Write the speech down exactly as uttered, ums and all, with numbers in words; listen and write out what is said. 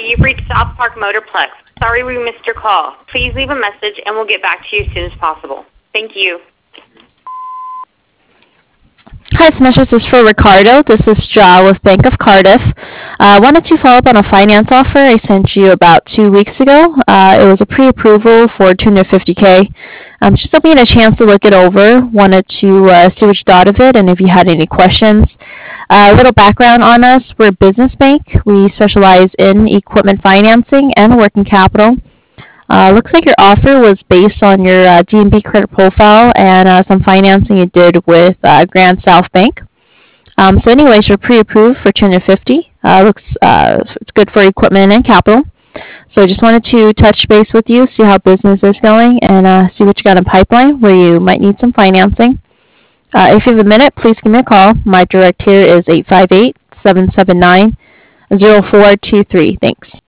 you've reached South Park Motorplex. Sorry we missed your call. Please leave a message and we'll get back to you as soon as possible. Thank you. Hi, Smash. This is for Ricardo. This is Ja with Bank of Cardiff. I uh, wanted to follow up on a finance offer I sent you about two weeks ago. Uh, it was a pre-approval for two hundred fifty K. Um, just hoping you had a chance to look it over. Wanted to uh, see what you thought of it and if you had any questions. Uh, a little background on us. We're a business bank. We specialize in equipment financing and working capital. Uh, looks like your offer was based on your uh, D N B credit profile and uh, some financing you did with uh, Grand South Bank. Um, so anyways, you're pre-approved for two hundred fifty. Uh, looks uh, it's good for equipment and capital. So I just wanted to touch base with you, see how business is going, and uh, see what you got in pipeline where you might need some financing. Uh, if you have a minute, please give me a call. My direct here is eight five eight, seven seven nine, zero four two three. Thanks.